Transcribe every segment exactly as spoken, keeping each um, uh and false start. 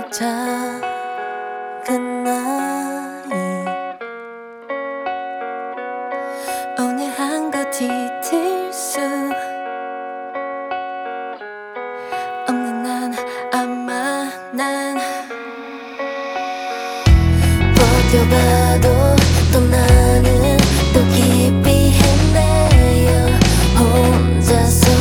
작은 나이 오늘 한껏 뒤틀 수 없는 난 아마 난 버텨봐도 또 나는 또 깊이 헤매여 혼자서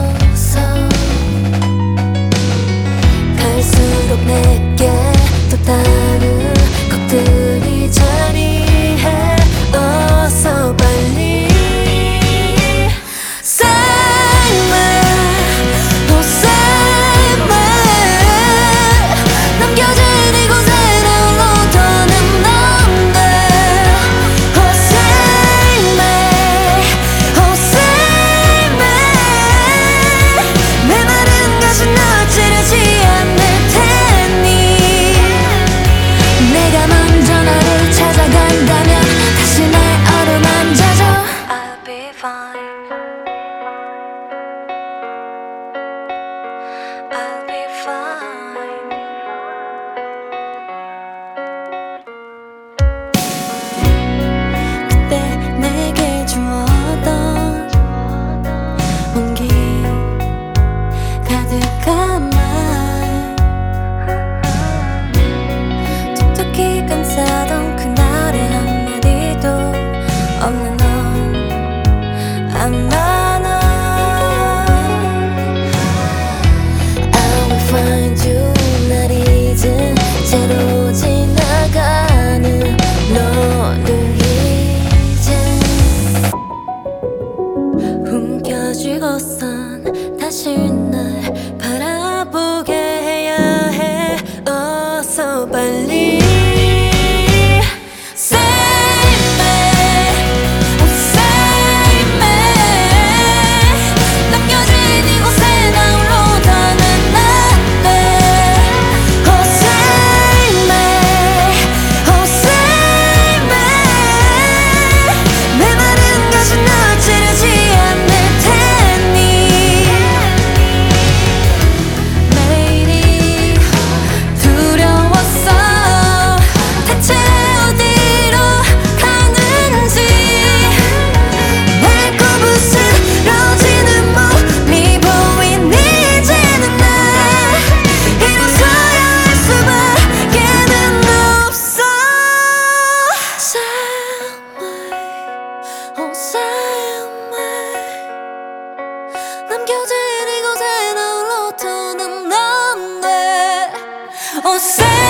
갈수록 내게 또 다른 것들이 자리해 어서 빨리 Save me, oh save me 남겨진 이곳에 나 홀로 더는 안돼 Oh save me, oh save me 메마른 가슴 널 찌르지 않을 테니 내가 먼저 너를 찾아간다면 다시 날 어루만져줘 I'll be fine I'll be fine 그때 내게 주었던 온기 가득한 말 톡톡히 감싸던 그날의 한마디도 없는 넌 아마 넌 I will find you 날 잊은 채로 지나가는 너를 이제 움켜쥐고선 다시 날 바라보게 해야 해 어서 빨리 Save me, oh save me 남겨진 이곳에 나 홀로 더는 안돼 Oh save me, oh save me 메마른 가슴 널 찌르지 않을 테니 매일이 두려웠어 대체 어디로 가는지 날 꼬부스러지는 몸이 보이니 이제는 날 일어서야 할 수밖에는 없어 Save me, oh save me 남겨진 이곳에 나 홀로 더는 안돼 Oh save